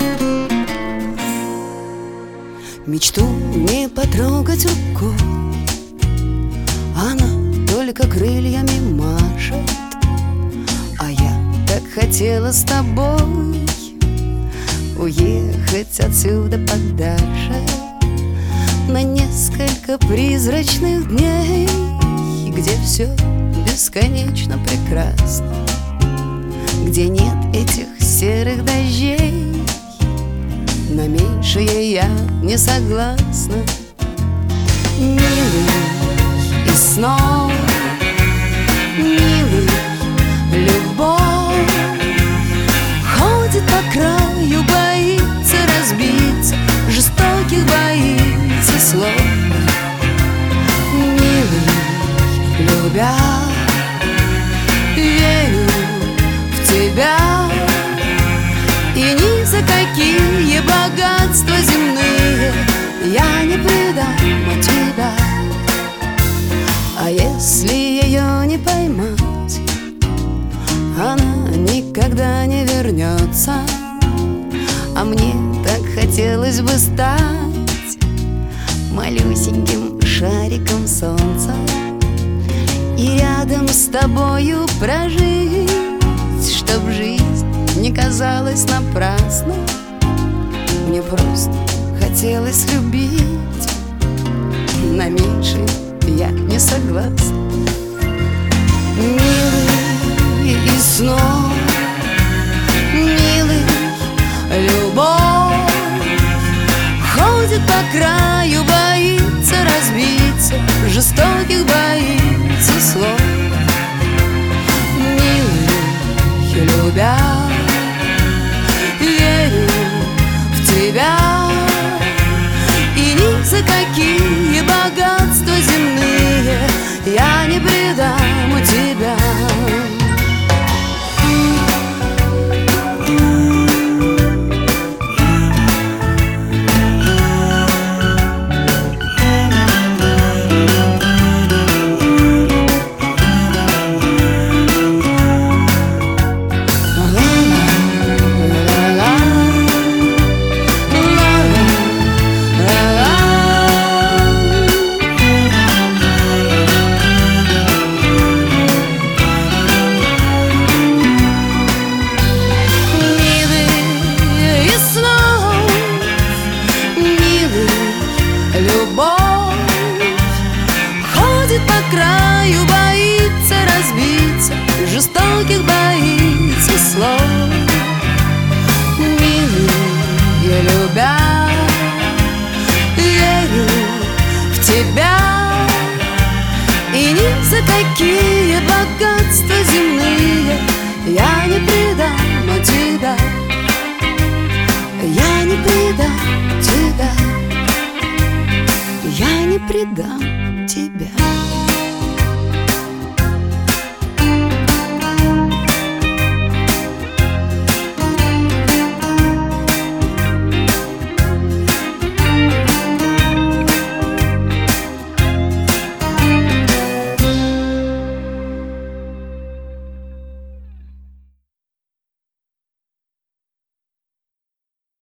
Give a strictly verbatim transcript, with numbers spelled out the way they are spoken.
Мечту не потрогать рукой, она только крыльями машет. А я так хотела с тобой уехать отсюда подальше на несколько призрачных дней, где все бесконечно прекрасно, где нет этих серых дождей. На меньшее я не согласна. Милый, и снова милый, любовь ходит по краю, боится разбиться, жестоких боится слов. Милый, любя, верю в тебя, и ни за какие богатства земные я не предам тебя. А если ее не поймать, она никогда не вернется. А мне так хотелось бы стать малюсеньким шариком солнца и рядом с тобою прожить, чтоб жизнь не казалась напрасной. Мне просто хотелось любить, на меньшее я не согласна. Милый, и снова милый, любовь ходит по краю, боится разбиться, жестоких боится слов. Милый, любя, верю в тебя, и ни за какие богатства земные я не предам тебя. Любовь ходит по краю, боится разбиться, жестоких боится слов. Милый, я любя, верю в тебя, и ни за какие богатства земные я не предам тебя. Я не предам тебя. Я не предам тебя.